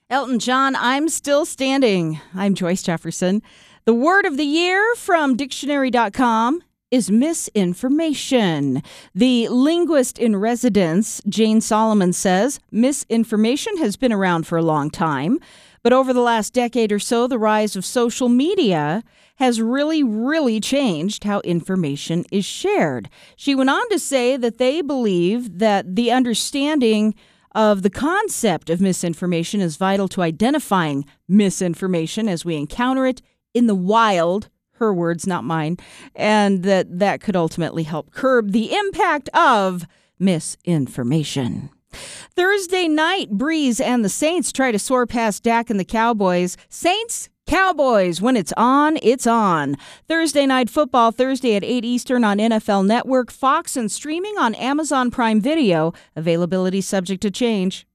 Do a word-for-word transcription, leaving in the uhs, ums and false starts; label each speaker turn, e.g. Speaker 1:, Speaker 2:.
Speaker 1: Elton John, I'm Still Standing. I'm Joyce Jefferson. The word of the year from dictionary dot com is misinformation. The linguist in residence, Jane Solomon, says misinformation has been around for a long time, but over the last decade or so, the rise of social media has really, really changed how information is shared. She went on to say that they believe that the understanding of the concept of misinformation is vital to identifying misinformation as we encounter it in the wild, her words, not mine, and that that could ultimately help curb the impact of misinformation. Thursday night, Breeze and the Saints try to soar past Dak and the Cowboys. Saints, Cowboys, when it's on, it's on. Thursday Night Football, Thursday at eight Eastern on N F L Network, Fox, and streaming on Amazon Prime Video. Availability subject to change.